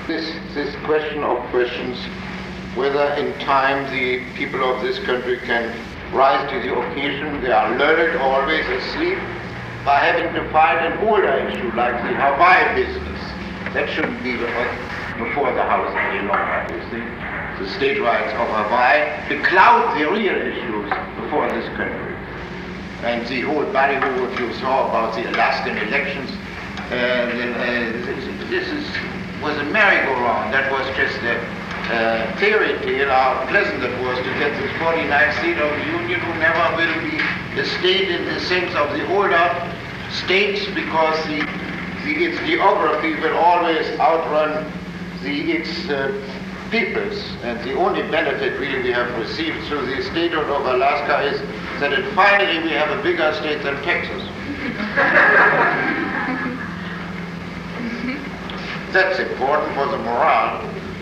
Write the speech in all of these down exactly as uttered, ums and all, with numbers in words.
this, this question of questions, whether in time the people of this country can rise to the occasion. They are learned, always asleep, by having to fight an older issue like the Hawaii business. That shouldn't be before the House any longer, you see. The state rights of Hawaii becloud the real issues before this country. And the whole ballyhoo you saw about the Alaskan elections, uh, uh, this is, was a merry-go-round. That was just a uh, fairy tale, how pleasant it was to get this forty-ninth seat of the Union, who never will be a state in the sense of the older states, because the, the, its geography will always outrun the, its uh, peoples. And the only benefit really we have received through the statehood of Alaska is that it finally we have a bigger state than Texas. That's important for the morale.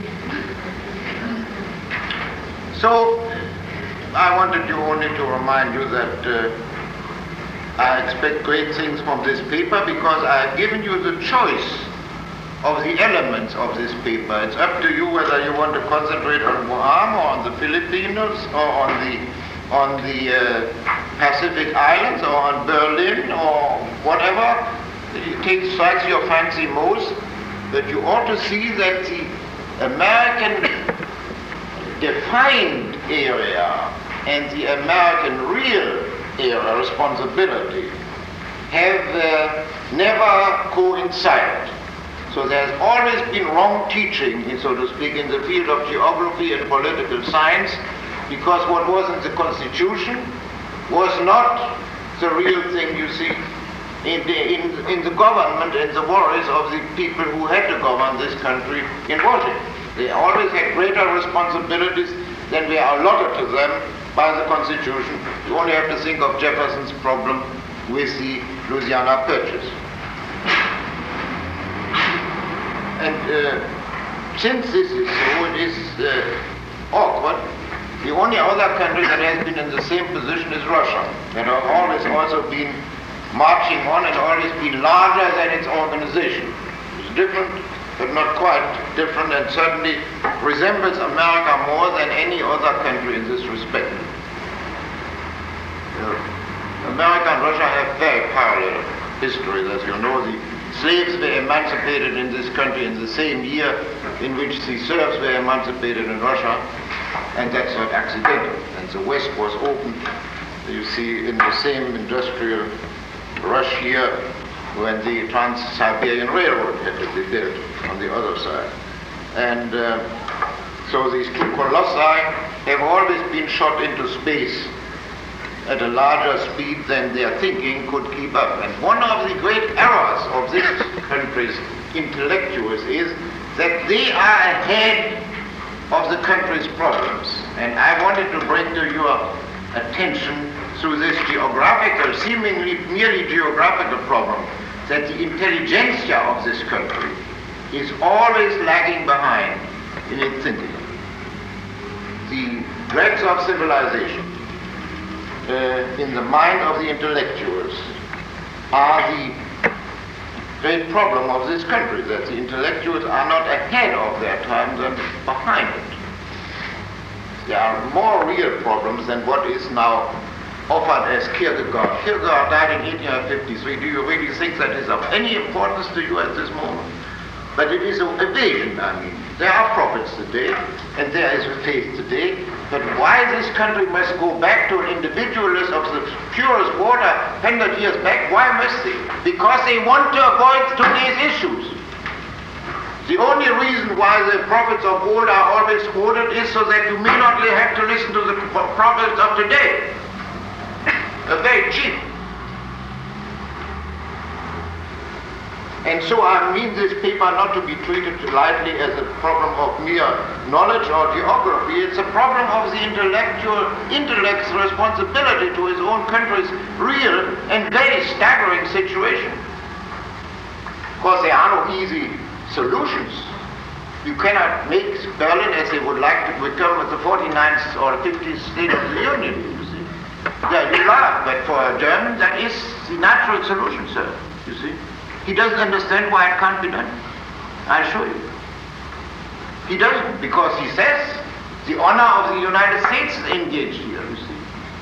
So I wanted you only to remind you that uh, I expect great things from this paper, because I have given you the choice of the elements of this paper. It's up to you whether you want to concentrate on Guam or on the Filipinos or on the on the uh, Pacific Islands or on Berlin or whatever. It takes, strikes your fancy most. But you ought to see that the American defined area and the American real area responsibility have uh, never coincided. So there's always been wrong teaching, so to speak, in the field of geography and political science, because what was in the Constitution was not the real thing, you see, in the, in, in the government and the worries of the people who had to govern this country in Washington. They always had greater responsibilities than were allotted to them by the Constitution. You only have to think of Jefferson's problem with the Louisiana Purchase. And uh, since this is so, it is uh, awkward. The only other country that has been in the same position is Russia, that has always also been marching on and always been larger than its organization. It's different, but not quite different, and certainly resembles America more than any other country in this respect. Uh, America and Russia have very parallel histories, as you know. The slaves were emancipated in this country in the same year in which the serfs were emancipated in Russia, and that's not accidental. And the West was opened, you see, in the same industrial rush here when the Trans-Siberian Railroad had to be built on the other side. And uh, so these two colossi have always been shot into space at a larger speed than their thinking could keep up. And one of the great errors of this country's intellectuals is that they are ahead of the country's problems. And I wanted to bring to your attention through this geographical, seemingly merely geographical problem, that the intelligentsia of this country is always lagging behind in its thinking. The dregs of civilization uh, in the mind of the intellectuals are the great problem of this country, that the intellectuals are not ahead of their time than behind it. There are more real problems than what is now offered as Kierkegaard. Kierkegaard died in eighteen fifty-three. Do you really think that is of any importance to you at this moment? But it is an evasion, I mean. There are prophets today, and there is faith today, but why this country must go back to an individualist of the purest water one hundred years back? Why must they? Because they want to avoid today's issues. The only reason why the prophets of old are always quoted is so that you may not have to listen to the prophets of today. Uh, very cheap. And so I mean this paper not to be treated lightly as a problem of mere knowledge or geography. It's a problem of the intellectual intellect's responsibility to his own country's real and very staggering situation. Of course, there are no easy solutions. You cannot make Berlin as they would like to become the forty-ninth or fiftieth state of the Union. Yeah, you laugh, but for a German, that is the natural solution, sir, you see. He doesn't understand why it can't be done. I assure you. He doesn't, because he says the honor of the United States is engaged here, you see.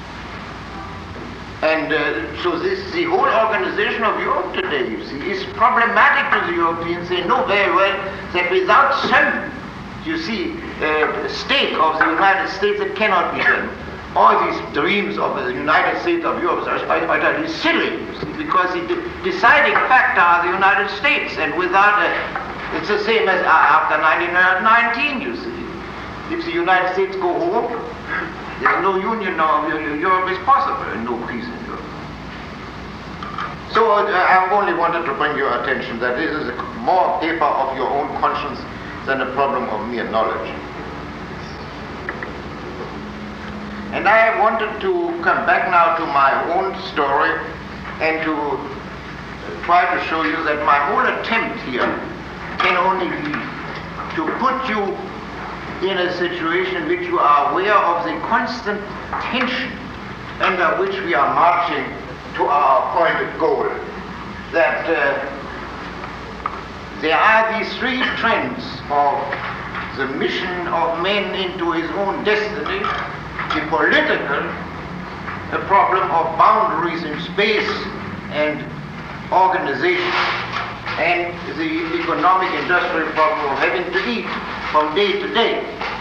And uh, so this, the whole organization of Europe today, you see, is problematic to the Europeans. They know very well that without some, you see, uh, stake of the United States, it cannot be done. All these dreams of the United States of Europe are utterly silly, you see, because the de deciding factor are the United States, and without a, it's the same as after nineteen nineteen, you see. If the United States go home, there's no union now, Europe is possible, and no peace in Europe. So uh, I only wanted to bring your attention that this is a more paper of your own conscience than a problem of mere knowledge. And I wanted to come back now to my own story and to try to show you that my whole attempt here can only be to put you in a situation in which you are aware of the constant tension under which we are marching to our appointed goal. That uh, there are these three trends of the mission of man into his own destiny: the political, the problem of boundaries in space and organization, and the economic industrial problem of having to eat from day to day.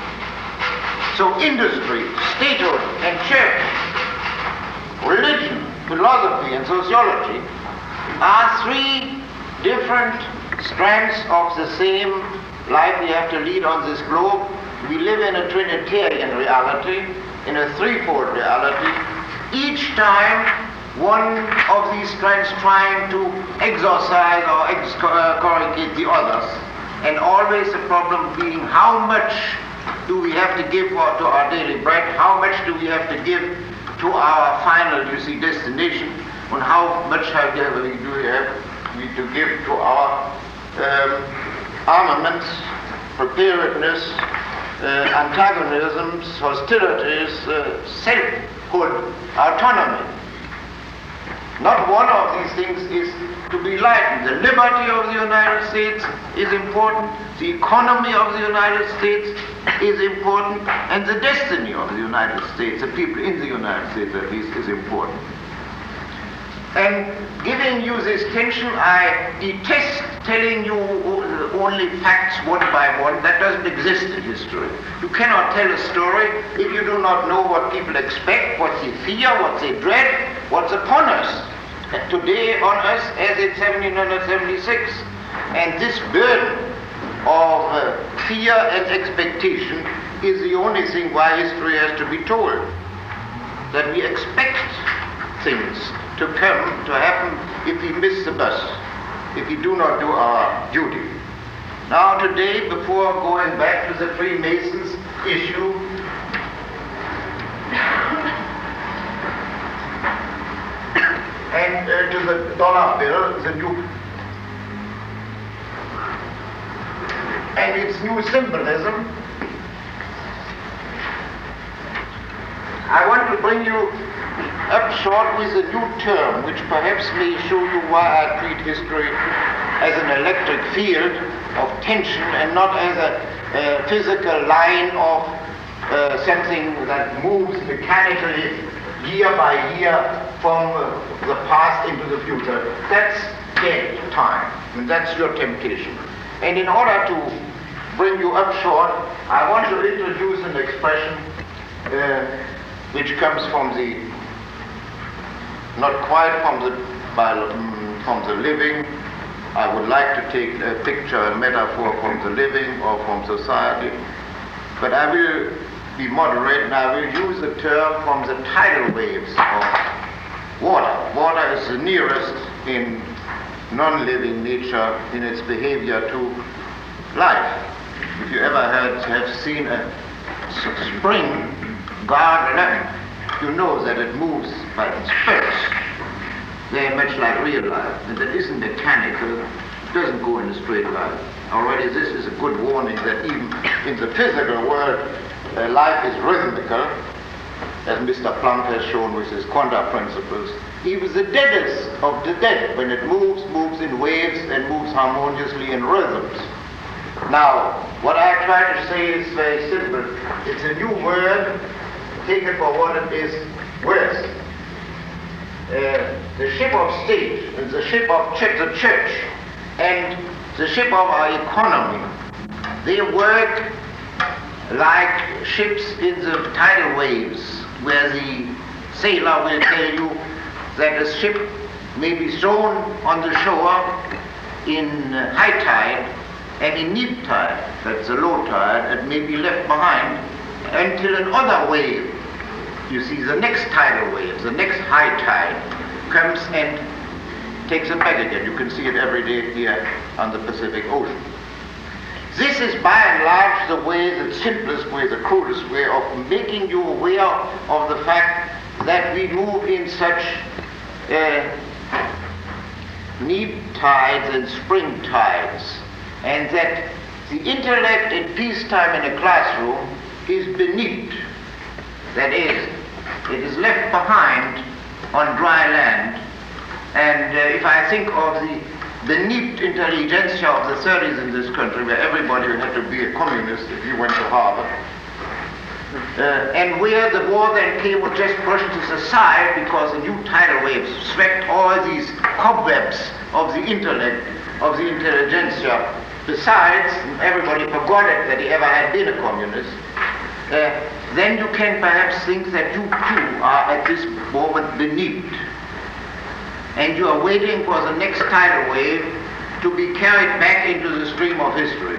So industry, statehood and church, religion, philosophy and sociology are three different strands of the same life we have to lead on this globe. We live in a Trinitarian reality, in a threefold reality, each time one of these strands trying to exorcise or excommunicate the others, and always the problem being how much do we have to give for, to our daily bread, how much do we have to give to our final, you see, destination, and how much have we, do we have we to give to our um, armaments, preparedness, uh, antagonisms, hostilities, uh, selfhood, autonomy. Not one of these things is to be lightened. The liberty of the United States is important, the economy of the United States is important, and the destiny of the United States, the people in the United States at least, is important. And giving you this tension, I detest telling you only facts one by one. That doesn't exist in history. You cannot tell a story if you do not know what people expect, what they fear, what they dread, what's upon us today on us as in seventeen seventy-six. And this burden of uh, fear and expectation is the only thing why history has to be told. That we expect things to come, to happen, if we miss the bus, if we do not do our duty. Now today, before going back to the Freemasons issue, and uh, to the dollar bill, the new, and its new symbolism, I want to bring you up short with a new term, which perhaps may show you why I treat history as an electric field of tension and not as a uh, physical line of uh, something that moves mechanically year by year from uh, the past into the future. That's dead time, and that's your temptation. And in order to bring you up short, I want to introduce an expression uh, which comes from the not quite from the, by, um, from the living. I would like to take a picture, a metaphor from the living or from society, but I will be moderate and I will use the term from the tidal waves of water. Water is the nearest in non-living nature in its behavior to life. If you ever had, have seen a spring garden, you know that it moves by spurts, very much like real life, and that isn't mechanical, it doesn't go in a straight line. Already this is a good warning that even in the physical world, uh, life is rhythmical, as Mister Planck has shown with his quanta principles. Even the deadest of the dead, when it moves, moves in waves and moves harmoniously in rhythms. Now, what I try to say is very simple. It's a new word, take it for what it is worth. Uh, the ship of state, and the ship of ch the church, and the ship of our economy, they work like ships in the tidal waves, where the sailor will tell you that a ship may be thrown on the shore in high tide, and in neap tide, that's the low tide, it may be left behind until another wave, you see, the next tidal wave, the next high tide, comes and takes it back again. You can see it every day here on the Pacific Ocean. This is by and large the way, the simplest way, the crudest way of making you aware of the fact that we move in such uh, neap tides and spring tides, and that the intellect in peacetime in a classroom is beneath. That is, it is left behind on dry land. And uh, if I think of the beneath intelligentsia of the thirties in this country, where everybody had to be a communist if you went to Harvard, uh, and where the war then came was just pushed this aside because the new tidal waves swept all these cobwebs of the intellect, of the intelligentsia. Besides, everybody forgot it that he ever had been a communist. Uh, then you can perhaps think that you too are at this moment beneath, and you are waiting for the next tidal wave to be carried back into the stream of history.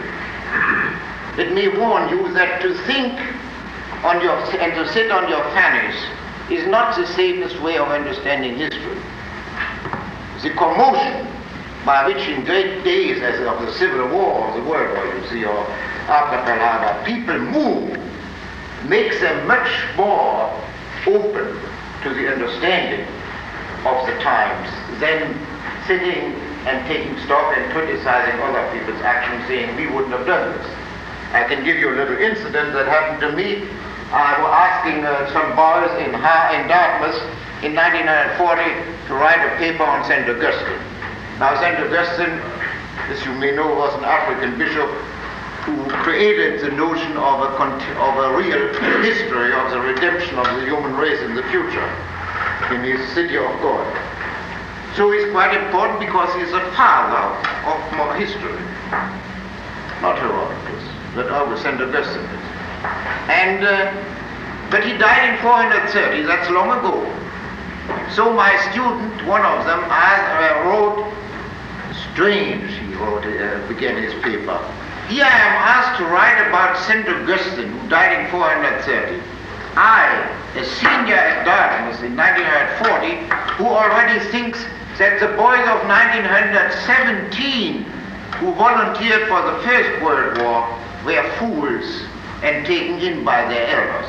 It may warn you that to think on your and to sit on your fannies is not the safest way of understanding history. The commotion by which in great days as of the Civil War or the World War, you see, or after Pearl Harbor, people move, makes them much more open to the understanding of the times than sitting and taking stock and criticizing other people's actions, saying we wouldn't have done this. I can give you a little incident that happened to me. I was asking uh, some boys in, ha in Dartmouth in nineteen forty to write a paper on Saint Augustine. Now, Saint Augustine, as you may know, was an African bishop who created the notion of a, of a real history of the redemption of the human race in the future in his City of God. So he's quite important because he's the father of more history, not Herodotus, but our Saint Augustine is. And, uh, but he died in four hundred thirty, that's long ago. So my student, one of them, I, uh, wrote, strange, he wrote, uh, began his paper. Here I am asked to write about Saint Augustine, who died in four hundred thirty. I, a senior at Dartmouth in nineteen forty, who already thinks that the boys of nineteen seventeen who volunteered for the First World War were fools and taken in by their elders.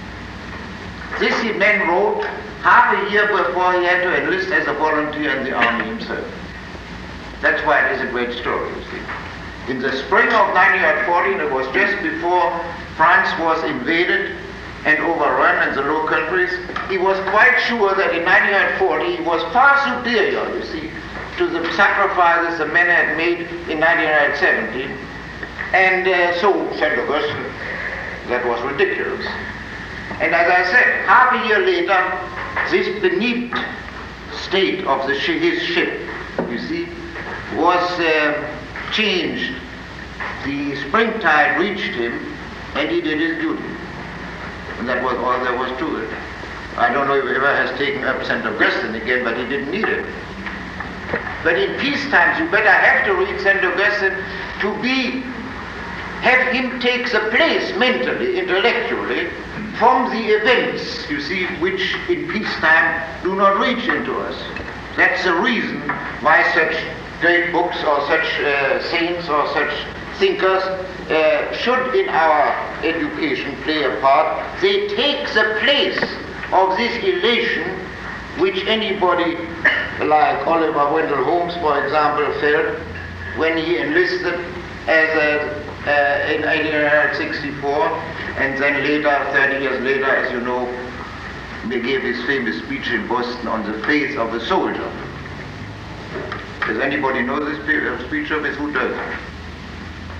This he then wrote half a year before he had to enlist as a volunteer in the army himself. That's why it is a great story, you see. In the spring of nineteen fourteen, it was just before France was invaded and overrun in the Low Countries, he was quite sure that in nineteen forty he was far superior, you see, to the sacrifices the men had made in nineteen seventeen. And uh, so Saint Augustine, that was ridiculous. And as I said, half a year later, this beneath state of the sh his ship, you see, was uh, changed. The springtide reached him, and he did his duty. And that was all there was to it. I don't know if he ever has taken up Saint Augustine again, but he didn't need it. But in peace times, you better have to read Saint Augustine to be, have him take the place mentally, intellectually, from the events, you see, which in peacetime do not reach into us. That's the reason why such great books or such uh, saints or such thinkers uh, should in our education play a part. They take the place of this elation which anybody like Oliver Wendell Holmes, for example, felt when he enlisted as a, uh, in eighteen sixty-four, and then later, thirty years later, as you know, he gave his famous speech in Boston on the faith of a soldier. Does anybody know this speech of his? Who does?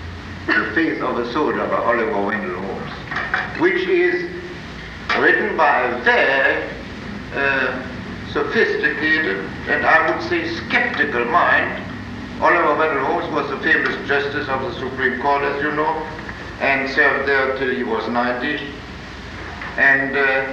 The Face of a Soldier by Oliver Wendell Holmes, which is written by a very uh, sophisticated and I would say skeptical mind. Oliver Wendell Holmes was the famous justice of the Supreme Court, as you know, and served there till he was ninety, and uh,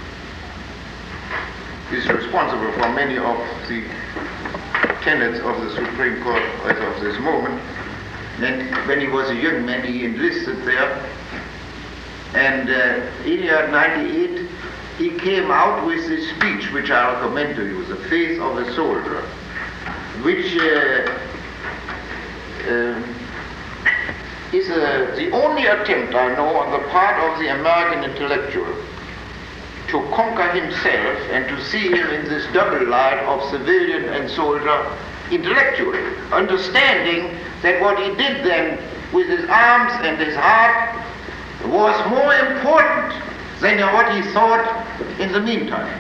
is responsible for many of the tenets of the Supreme Court as of this moment. And when he was a young man, he enlisted there, and uh, in the year ninety-eight, he came out with this speech, which I recommend to you, The Face of a Soldier, which uh, uh, is uh, the only attempt I know on the part of the American intellectual to conquer himself and to see him in this double light of civilian and soldier intellectually, understanding that what he did then with his arms and his heart was more important than what he thought in the meantime.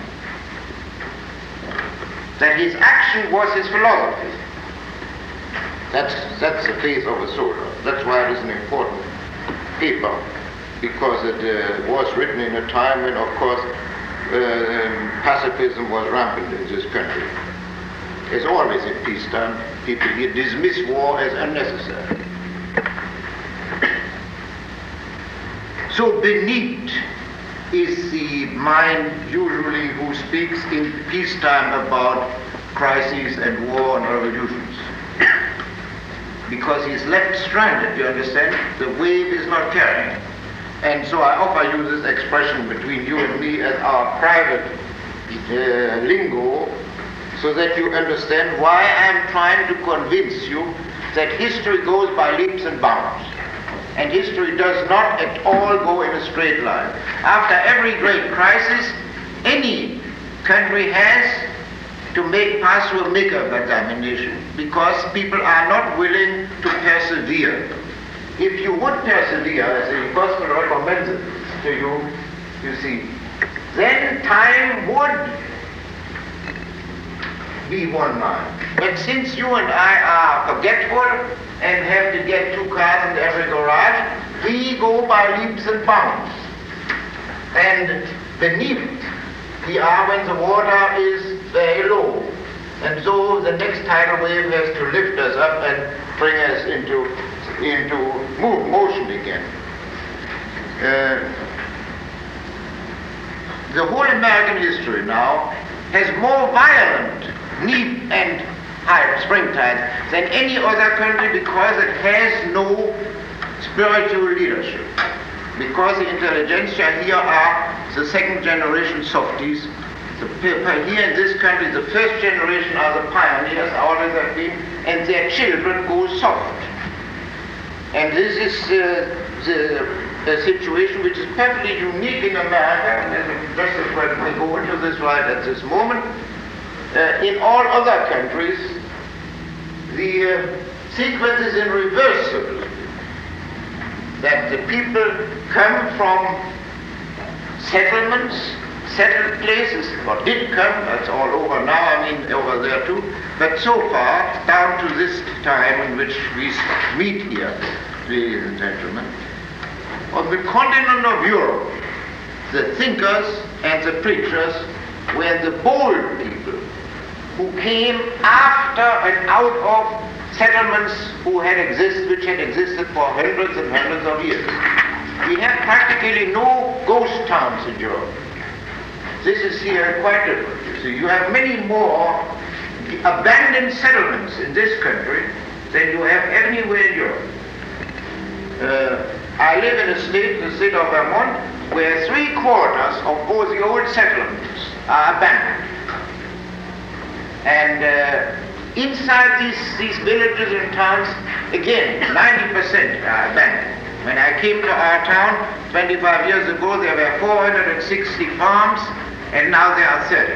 That his action was his philosophy. That's, that's the face of a soldier. That's why it is an important paper, because it uh, was written in a time when, of course, uh, pacifism was rampant in this country. As always in peacetime, people here dismiss war as unnecessary. So beneath is the mind usually who speaks in peacetime about crises and war and revolutions. Because he's left stranded, you understand? The wave is not carrying. And so I offer you this expression between you and me as our private uh, lingo, so that you understand why I'm trying to convince you that history goes by leaps and bounds. And history does not at all go in a straight line. After every great crisis, any country has to make pass through a makeup examination, because people are not willing to persevere. If you would persevere, as the gospel recommends it to you, you see, then time would be one man. But since you and I are forgetful and have to get two cars in every garage, we go by leaps and bounds. And beneath we are when the water is very low. And so the next tidal wave has to lift us up and bring us into, into move, motion again. Uh, the whole American history now has more violent neap and high springtide than any other country, because it has no spiritual leadership. Because the intelligentsia here are the second generation softies. The people here in this country, the first generation are the pioneers, always have been, and their children go soft. And this is uh, the a situation which is perfectly unique in America, and just as well we go into this right at this moment. Uh, in all other countries, the uh, sequence is in reversible. That the people come from settlements, settled places, or did come, that's all over now, I mean over there too, but so far, down to this time in which we meet here, ladies and gentlemen, on the continent of Europe, the thinkers and the preachers were the bold people who came after and out of settlements who had existed, which had existed for hundreds and hundreds of years. We have practically no ghost towns in Europe. This is here quite different. You see, you have many more abandoned settlements in this country than you have anywhere in Europe. Uh, I live in a state, the state of Vermont, where three quarters of all the old settlements are abandoned. And uh, inside these, these villages and towns, again, ninety percent are abandoned. When I came to our town twenty-five years ago, there were four hundred sixty farms, and now there are thirty.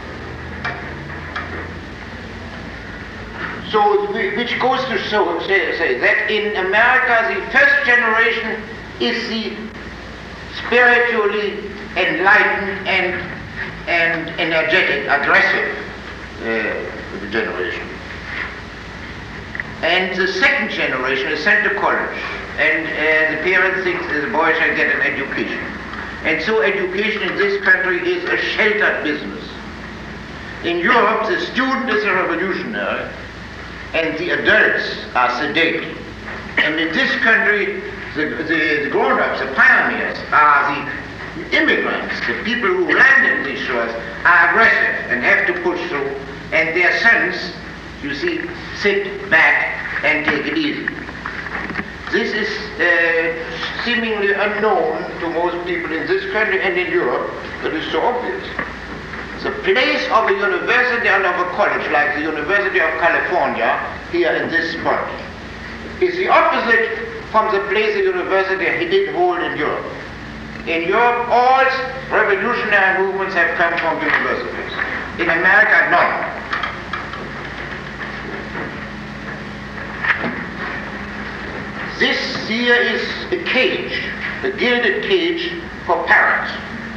So, which goes to show, say, say that in America, the first generation is the spiritually enlightened and, and energetic, aggressive uh, generation. And the second generation is sent to college. and uh, the parents think the boy shall get an education. And so education in this country is a sheltered business. In Europe, the student is a revolutionary, and the adults are sedate. And in this country, the, the, the grown-ups, the pioneers, are the immigrants, the people who land in these shores, are aggressive and have to push through, and their sons, you see, sit back and take it easy. This is uh, seemingly unknown to most people in this country and in Europe, but it's so obvious. The place of a university and of a college, like the University of California, here in this spot, is the opposite from the place the university did hold in Europe. In Europe, all revolutionary movements have come from universities. In America, none. This here is a cage, a gilded cage for parrots.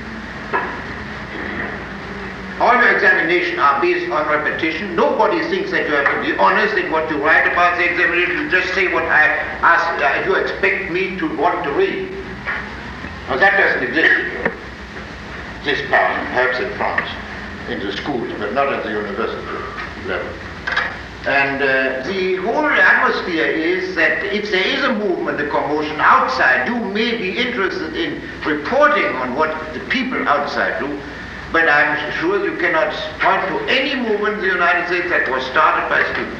All your examinations are based on repetition. Nobody thinks that you have to be honest in what you write about the examination. You just say what I ask, uh, you expect me to want to read. Now that doesn't exist here. This pattern helps in France, in the schools, but not at the university level. And uh, the whole atmosphere is that if there is a movement, a commotion outside, you may be interested in reporting on what the people outside do, but I'm sure you cannot point to any movement in the United States that was started by students.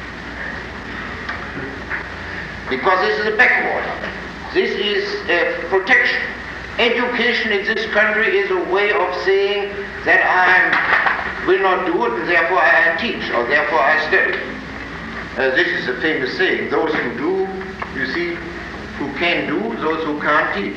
Because this is a backwater. This is uh, protection. Education in this country is a way of saying that I will not do it, and therefore I teach, or therefore I study. Uh, this is a famous saying. Those who do, you see, who can do, those who can't teach.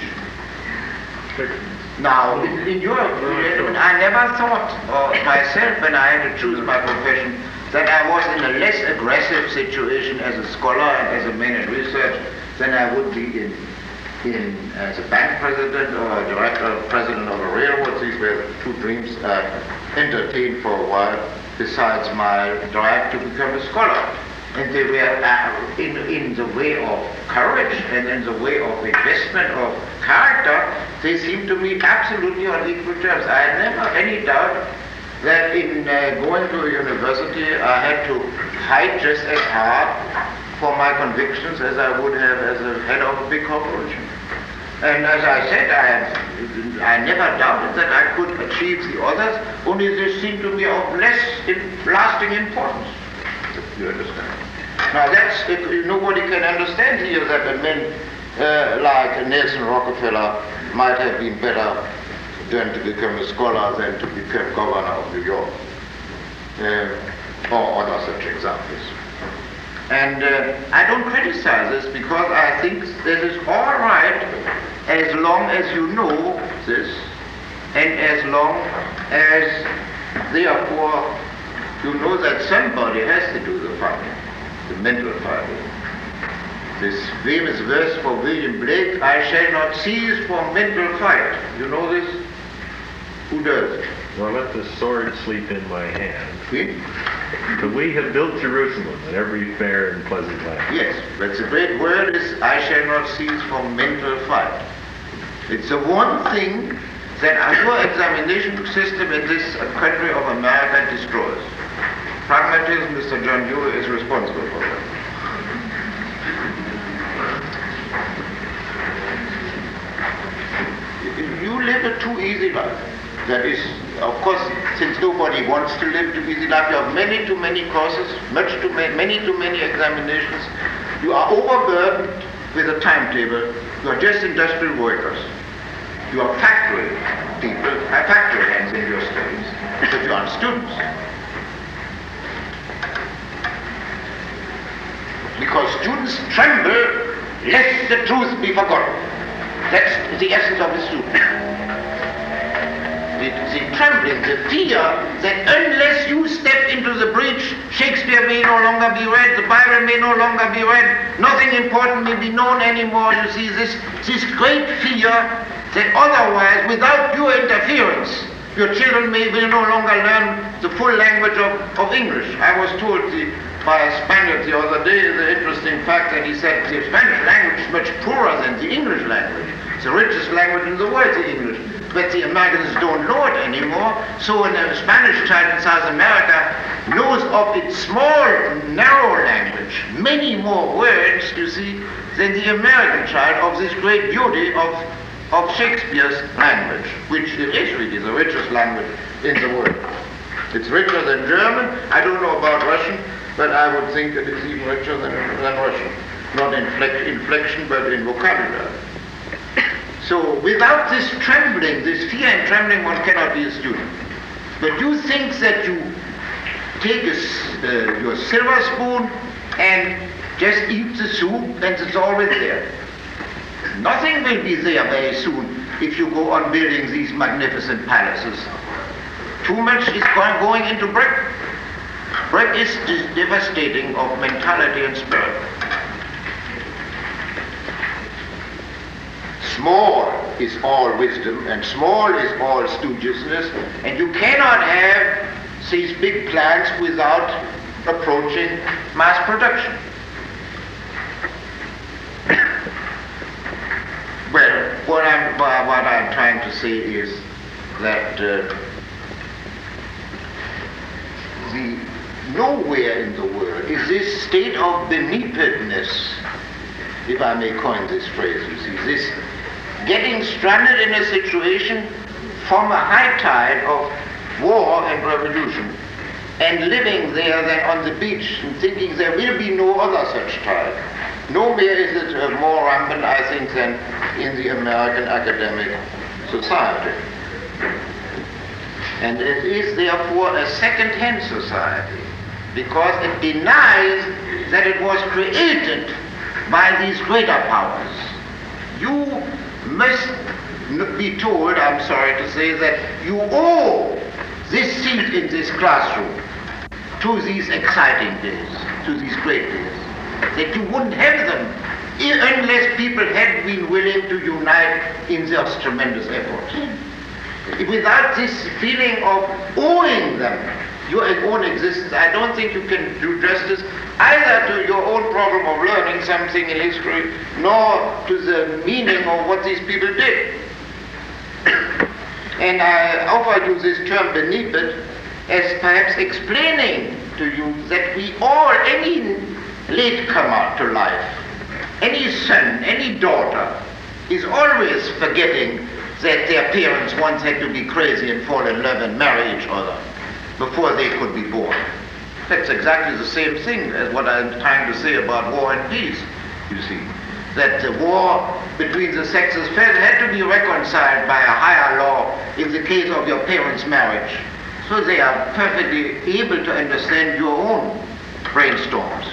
Now, in, in Europe, I never thought of myself when I had to choose my profession that I was in a less aggressive situation as a scholar and as a man in research than I would be in, in as a bank president or a director, president of a railroad. These were the two dreams I entertained for a while, besides my drive to become a scholar. And they were uh, in, in the way of courage and in the way of investment of character, they seemed to me absolutely on equal terms. I had never any doubt that in uh, going to a university I had to fight just as hard for my convictions as I would have as a head of a big corporation. And as I said, I, had, I never doubted that I could achieve the others, only they seemed to be of less in, lasting importance. You understand? Now that's, if, nobody can understand here that a man uh, like Nelson Rockefeller might have been better than to become a scholar than to become governor of New York, uh, or other such examples. And uh, I don't criticize this because I think this is all right as long as you know this, and as long as therefore you know that somebody has to do the fighting, the mental fighting. This famous verse for William Blake, I shall not cease from mental fight. You know this? Who does? Nor let the sword sleep in my hand. See? Till we have built Jerusalem and every fair and pleasant land. Yes, but the great word is, I shall not cease from mental fight. It's the one thing that our examination system in this country of America destroys. Pragmatism, Mister John Dewey is responsible for that. You live a too easy life. That is, of course, since nobody wants to live too easy life, you have many too many courses, much too many, many too many examinations. You are overburdened with a timetable. You are just industrial workers. You are factory people, have factory hands in your studies, but you aren't students. Because students tremble lest the truth be forgotten. That's the essence of the student. The, the trembling, the fear that unless you step into the breach, Shakespeare may no longer be read, the Bible may no longer be read, nothing important may be known anymore. You see, this, this great fear that otherwise, without your interference, your children may will no longer learn the full language of, of English. I was told the by a Spaniard the other day, the interesting fact that he said the Spanish language is much poorer than the English language. It's the richest language in the world, the English. But the Americans don't know it anymore. So when a Spanish child in South America knows of its small, narrow language, many more words, you see, than the American child of this great beauty of, of Shakespeare's language, which it is really the richest language in the world. It's richer than German. I don't know about Russian, but I would think it is even richer than, than Russian. Not in inflection, but in vocabulary. So without this trembling, this fear and trembling, one cannot be a student. But you think that you take a, uh, your silver spoon and just eat the soup and it's always there. Nothing will be there very soon if you go on building these magnificent palaces. Too much is going, going into brick. Brick is devastating of mentality and spirit. Small is all wisdom, and small is all studiousness, and you cannot have these big plans without approaching mass production. Well, what I'm, what I'm trying to say is that uh, the nowhere in the world is this state of benepidness, if I may coin this phrase, you see, this getting stranded in a situation from a high tide of war and revolution and living there then on the beach and thinking there will be no other such tide. Nowhere is it uh, more rampant, I think, than in the American academic society. And it is therefore a second-hand society because it denies that it was created by these greater powers. You must be told, I'm sorry to say, that you owe this seat in this classroom to these exciting days, to these great days, that you wouldn't have them unless people had been willing to unite in those tremendous efforts. Without this feeling of owing them your own existence, I don't think you can do justice either to your own problem of learning something in history, nor to the meaning of what these people did. And I offer you this term benepid as perhaps explaining to you that we all, any latecomer to life, any son, any daughter, is always forgetting that their parents once had to be crazy and fall in love and marry each other before they could be born. That's exactly the same thing as what I'm trying to say about war and peace, you see. That the war between the sexes had to be reconciled by a higher law in the case of your parents' marriage. So they are perfectly able to understand your own brainstorms.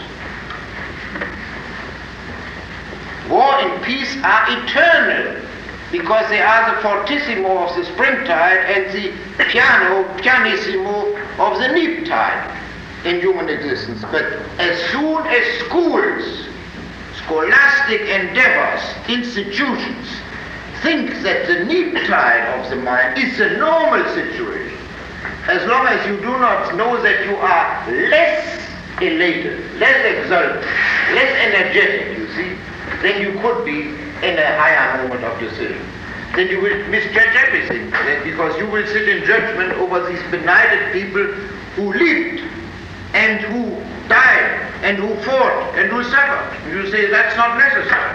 War and peace are eternal because they are the fortissimo of the springtide and the piano, pianissimo of the neap-tide in human existence. But as soon as schools, scholastic endeavors, institutions think that the neap-tide of the mind is the normal situation, as long as you do not know that you are less elated, less exultant, less energetic, you see, then you could be in a higher moment of decision. Then you will misjudge everything, because you will sit in judgment over these benighted people who lived and who died and who fought and who suffered. And you say that's not necessary.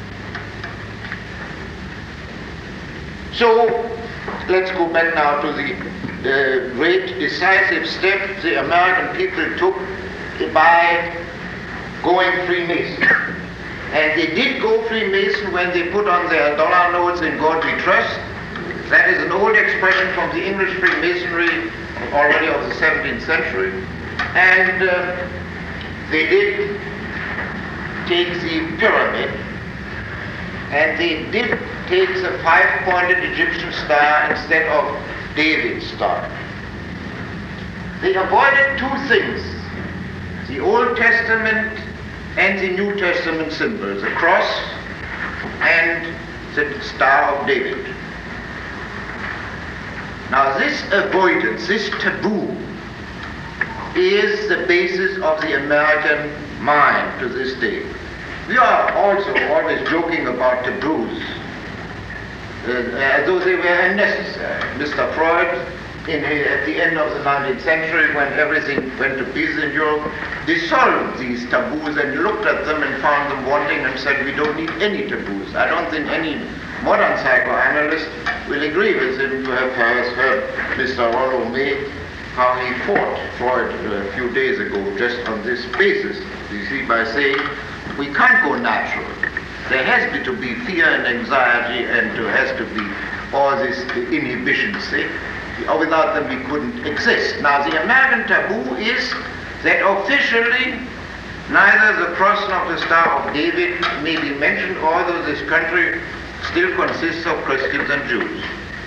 So let's go back now to the uh, great decisive step the American people took by going Freemason. And they did go Freemason when they put on their dollar notes "In God We Trust." That is an old expression from the English Freemasonry already of the seventeenth century. And uh, they did take the pyramid, and they did take the five-pointed Egyptian star instead of David's star. They avoided two things: the Old Testament and the New Testament symbols, the cross and the Star of David. Now this avoidance, this taboo, is the basis of the American mind to this day. We are also always joking about taboos, uh, as though they were unnecessary. Mister Freud, in, at the end of the nineteenth century, when everything went to pieces in Europe, dissolved these taboos and looked at them and found them wanting and said, we don't need any taboos. I don't think any modern psychoanalyst will agree with him. You have heard Mister Rollo May, how he fought Freud a few days ago just on this basis, you see, by saying, we can't go natural. There has to be fear and anxiety, and there has to be all these inhibitions, see? Without them we couldn't exist. Now the American taboo is that officially neither the cross nor the Star of David may be mentioned, although this country still consists of Christians and Jews.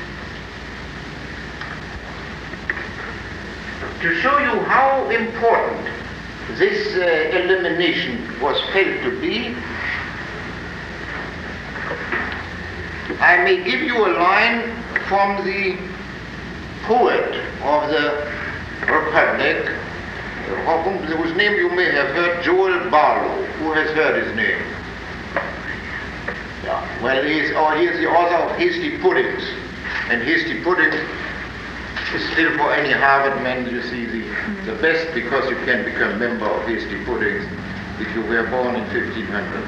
To show you how important this uh, elimination was felt to be, I may give you a line from the poet of the Republic, whose name you may have heard, Joel Barlow. Who has heard his name? Yeah. Well, he is, oh, he is the author of Hasty Puddings, and Hasty Puddings is still for any Harvard man, you see, the, the best, because you can become a member of Hasty Puddings if you were born in fifteen hundred.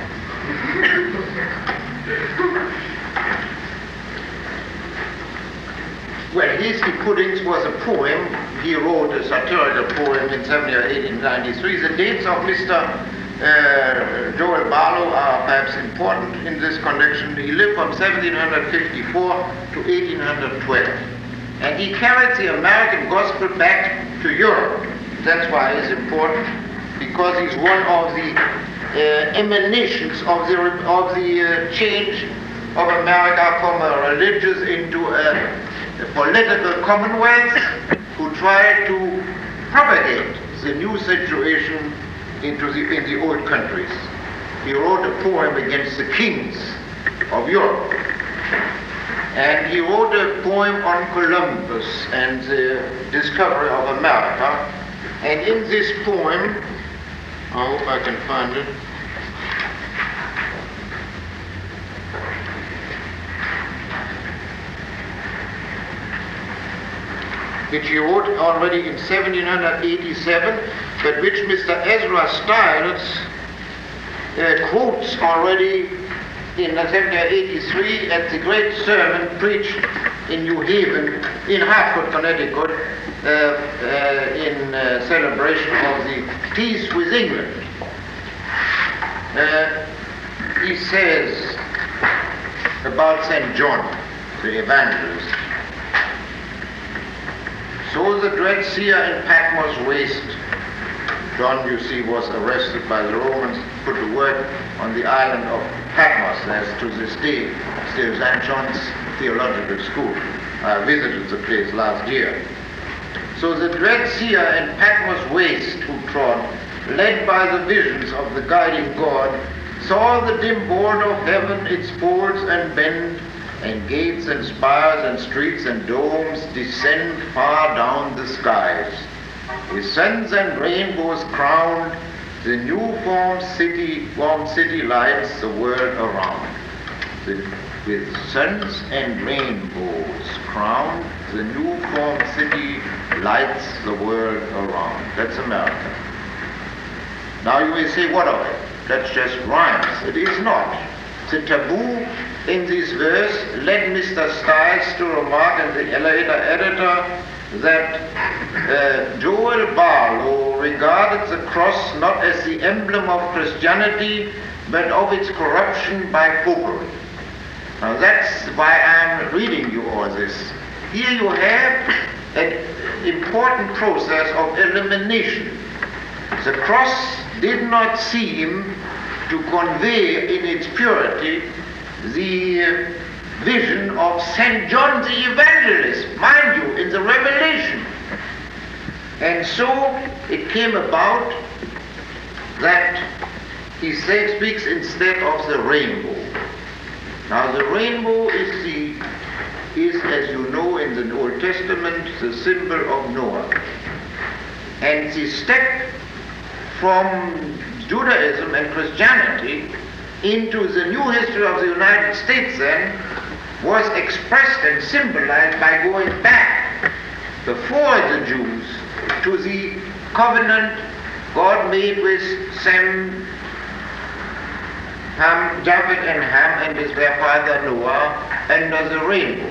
Well, Hasty Puddings was a poem. He wrote a satirical poem in seventeen or eighteen ninety-three. The dates of Mister Uh, Joel Barlow are perhaps important in this connection. He lived from seventeen fifty-four to eighteen twelve. And he carried the American gospel back to Europe. That's why it's important, because he's one of the uh, emanations of the, of the uh, change of America from a religious into a, a political commonwealth who tried to propagate the new situation into the, in the old countries. He wrote a poem against the kings of Europe. And he wrote a poem on Columbus and the discovery of America. And in this poem, I hope I can find it. Which he wrote already in seventeen eighty-seven, but which Mister Ezra Stiles uh, quotes already in seventeen eighty-three at the great sermon preached in New Haven, in Hartford, Connecticut, uh, uh, in uh, celebration of the peace with England. Uh, he says about Saint John, the evangelist, so the dread seer in Patmos waste, John, you see, was arrested by the Romans, put to work on the island of Patmos. There's to this day still Saint John's Theological School. I visited the place last year. So the dread seer in Patmos waste who trod, led by the visions of the guiding God, saw the dim board of heaven, its folds and bend, and gates and spires and streets and domes descend far down the skies. With suns and rainbows crowned, the new formed city, formed city lights the world around. The, with suns and rainbows crowned, the new formed city lights the world around. That's America. Now you may say, what of it? That's just rhymes. It is not. The taboo in this verse led Mister Stiles to remark in the later editor that uh, Joel Barlow regarded the cross not as the emblem of Christianity, but of its corruption by popery. Now that's why I'm reading you all this. Here you have an important process of elimination. The cross did not seem to convey in its purity the vision of Saint John the Evangelist, mind you, in the Revelation. And so it came about that he say, speaks instead of the rainbow. Now the rainbow is, the, is, as you know, in the Old Testament, the symbol of Noah. And the step from Judaism and Christianity into the new history of the United States then was expressed and symbolized by going back before the Jews to the covenant God made with Sem, Ham, Japheth and Ham and his their father Noah under the rainbow.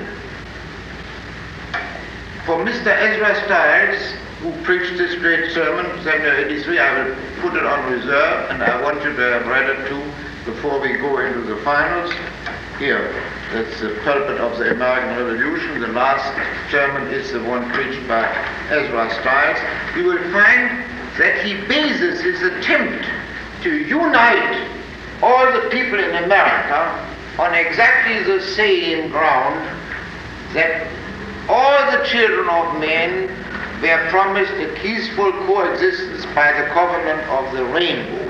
For Mister Ezra Stiles, who preached this great sermon, seven eighty-three, I will put it on reserve, and I want you to have read it too before we go into the finals. Here, that's the pulpit of the American Revolution. The last sermon is the one preached by Ezra Stiles. You will find that he bases his attempt to unite all the people in America on exactly the same ground, that all the children of men were promised a peaceful coexistence by the covenant of the rainbow.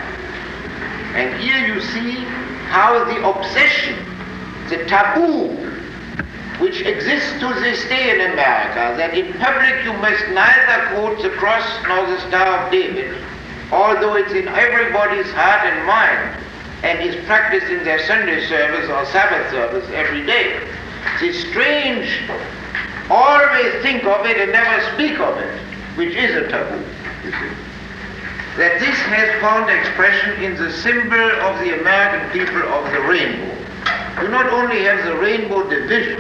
And here you see how the obsession, the taboo, which exists to this day in America, that in public you must neither quote the cross nor the Star of David, although it's in everybody's heart and mind, and is practiced in their Sunday service or Sabbath service every day. It's strange, always think of it and never speak of it, which is a taboo, you see. That this has found expression in the symbol of the American people of the rainbow. You not only have the rainbow division,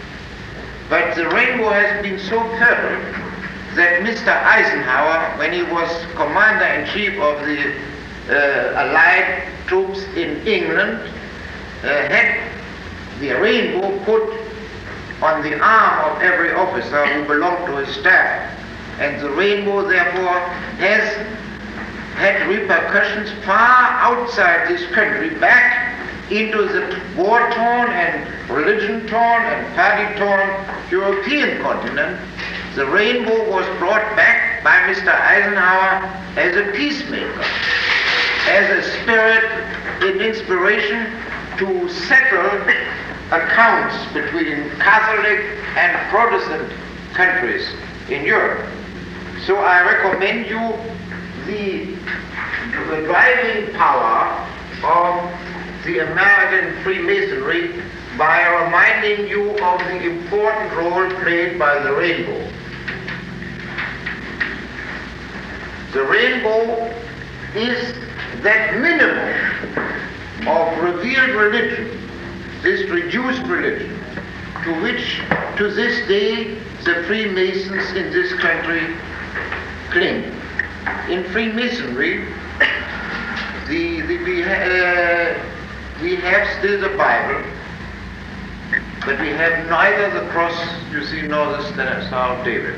but the rainbow has been so perfect that Mister Eisenhower, when he was commander-in-chief of the uh, Allied troops in England, uh, had the rainbow put on the arm of every officer who belonged to his staff. And the rainbow, therefore, has had repercussions far outside this country, back into the war-torn and religion-torn and party-torn European continent. The rainbow was brought back by Mister Eisenhower as a peacemaker, as a spirit and inspiration to settle accounts between Catholic and Protestant countries in Europe. So I recommend you the, the driving power of the American Freemasonry by reminding you of the important role played by the rainbow. The rainbow is that minimum of revealed religion, this reduced religion, to which to this day the Freemasons in this country cling. In Freemasonry, the, the, we, uh, we have still the Bible, but we have neither the cross, you see, nor the Star of David.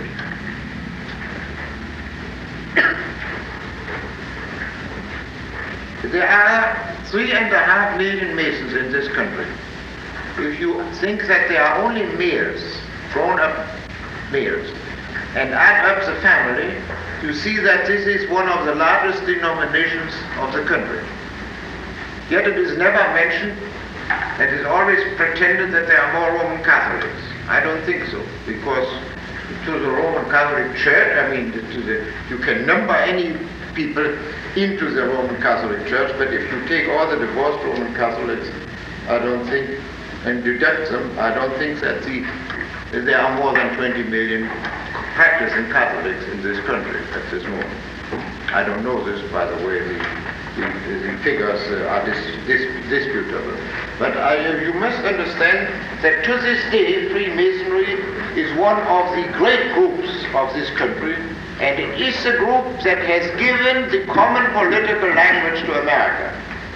There are three and a half million Masons in this country. If you think that they are only males, grown-up males, and add up the family, you see that this is one of the largest denominations of the country. Yet it is never mentioned. It is always pretended that there are more Roman Catholics. I don't think so, because to the Roman Catholic Church, I mean, to the, you can number any people into the Roman Catholic Church, but if you take all the divorced Roman Catholics, I don't think, and deduct them, I don't think that the, that there are more than twenty million practicing Catholics in this country at this moment. I don't know this, by the way, the, the, the figures uh, are dis, dis, disputable. But I, you must understand that to this day, Freemasonry is one of the great groups of this country, and it is a group that has given the common political language to America.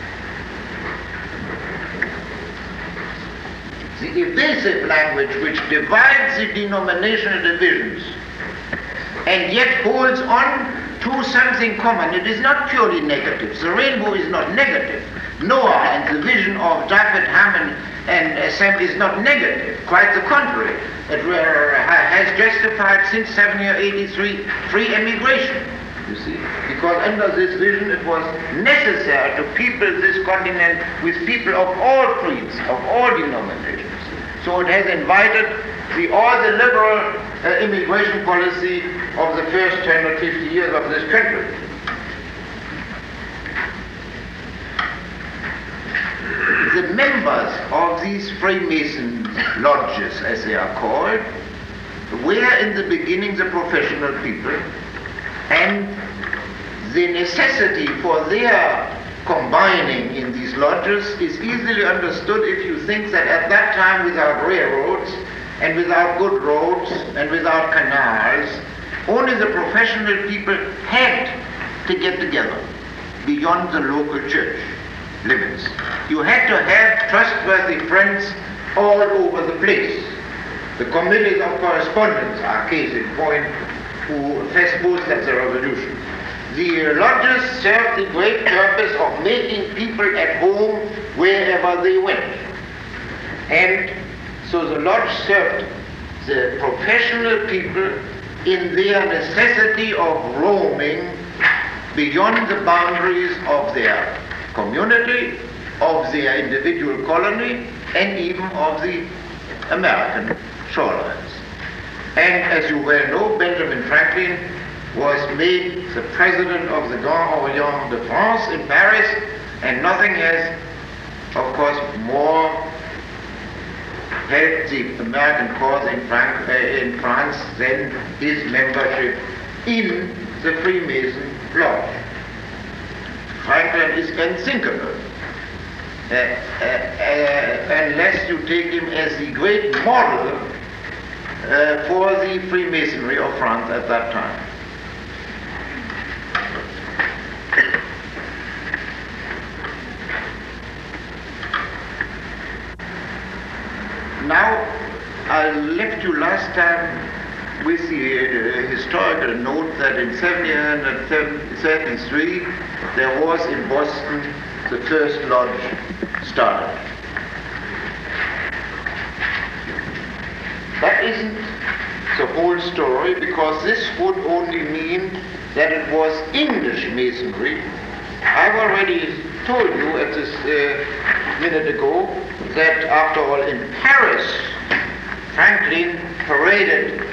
The evasive language which divides the denominational divisions and yet holds on to something common. It is not purely negative. The rainbow is not negative. Noah and the vision of Japheth, Ham, and, and Sem is not negative. Quite the contrary. It uh, has justified since seventeen eighty-three free emigration, you see. Because under this vision it was necessary to people this continent with people of all creeds, of all denominations. So it has invited the, all the liberal uh, immigration policy of the first ten or fifty years of this country. The members of these Freemason lodges, as they are called, were in the beginning the professional people, and the necessity for their combining in these lodges is easily understood if you think that at that time, without railroads and without good roads and without canals, only the professional people had to get together beyond the local church limits. You had to have trustworthy friends all over the place. The committees of correspondence are case in point who espoused at the revolution. The lodges served the great purpose of making people at home wherever they went. And so the lodge served the professional people in their necessity of roaming beyond the boundaries of their community, of their individual colony, and even of the American shorelines. And as you well know, Benjamin Franklin was made the president of the Grand Orient de France in Paris, and nothing has, of course, more helped the American cause in, Frank, uh, in France than his membership in the Freemason Lodge. Franklin is unthinkable uh, uh, uh, unless you take him as the great model uh, for the Freemasonry of France at that time. Now, I left you last time with the uh, historical note that in seventeen thirty-three there was in Boston the first lodge started. That isn't the whole story, because this would only mean that it was English Masonry. I've already told you at this uh, minute ago that after all in Paris, Franklin paraded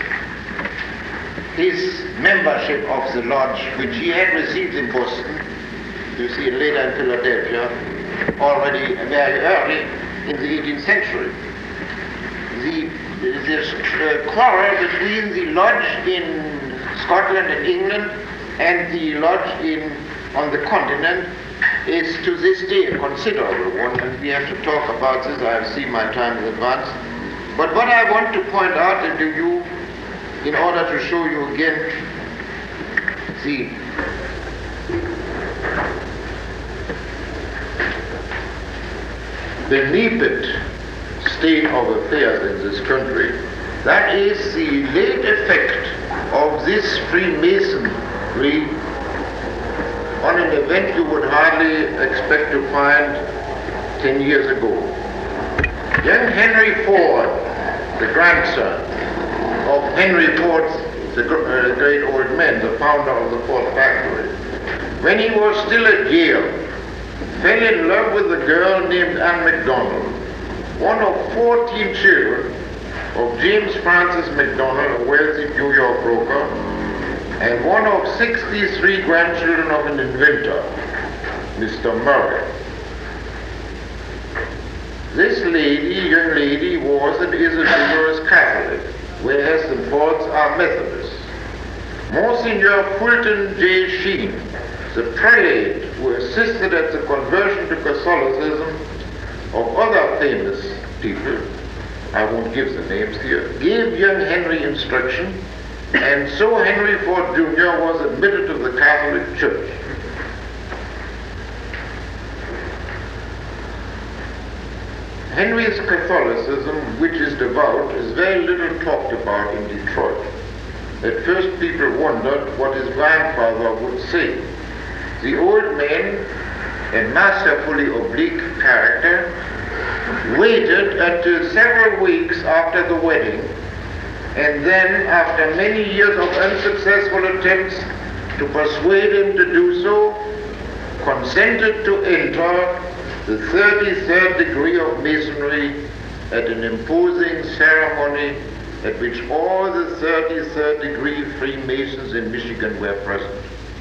his membership of the lodge, which he had received in Boston, you see it later in Philadelphia, already very early in the eighteenth century. The, this uh, quarrel between the lodge in Scotland and England and the lodge in, on the continent is to this day a considerable one, and we have to talk about this. I have seen my time in advance. But what I want to point out to you, in order to show you again the benefit state of affairs in this country, that is the late effect of this Freemasonry on an event you would hardly expect to find ten years ago. Young Henry Ford, the grandson of Henry Ford, the uh, great old man, the founder of the Ford factory, when he was still at Yale, fell in love with a girl named Anne MacDonald, one of fourteen children of James Francis MacDonald, a wealthy New York broker, and one of sixty-three grandchildren of an inventor, Mister Murray. This lady, young lady, was and is a vigorous Catholic, whereas the Fords are Methodists. Monsignor Fulton J. Sheen, the prelate who assisted at the conversion to Catholicism of other famous people, I won't give the names here, gave young Henry instruction, and so Henry Ford Junior was admitted to the Catholic Church. Henry's Catholicism, which is devout, is very little talked about in Detroit. At first people wondered what his grandfather would say. The old man, a masterfully oblique character, waited until several weeks after the wedding, and then, after many years of unsuccessful attempts to persuade him to do so, consented to enter the thirty-third degree of Masonry at an imposing ceremony at which all the thirty-third degree Freemasons in Michigan were present.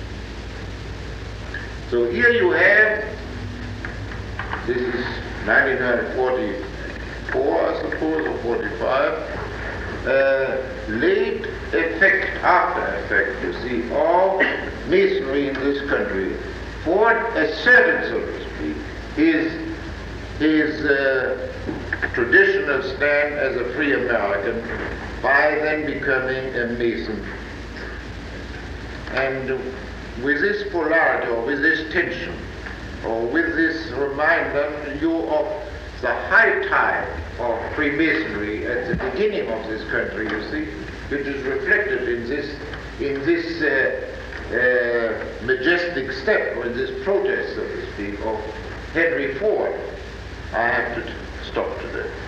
So here you have, this is nineteen forty-four, I suppose, or forty-five, uh, late effect, after effect, you see, of Masonry in this country. Ford asserted, so to speak, his, his uh, traditional stand as a free American by then becoming a Mason. And with this polarity, or with this tension, or with this reminder you of the high tide of Freemasonry at the beginning of this country, you see, which is reflected in this, in this uh, uh, majestic step, or in this protest, so to speak, of Henry Ford, I have to stop today.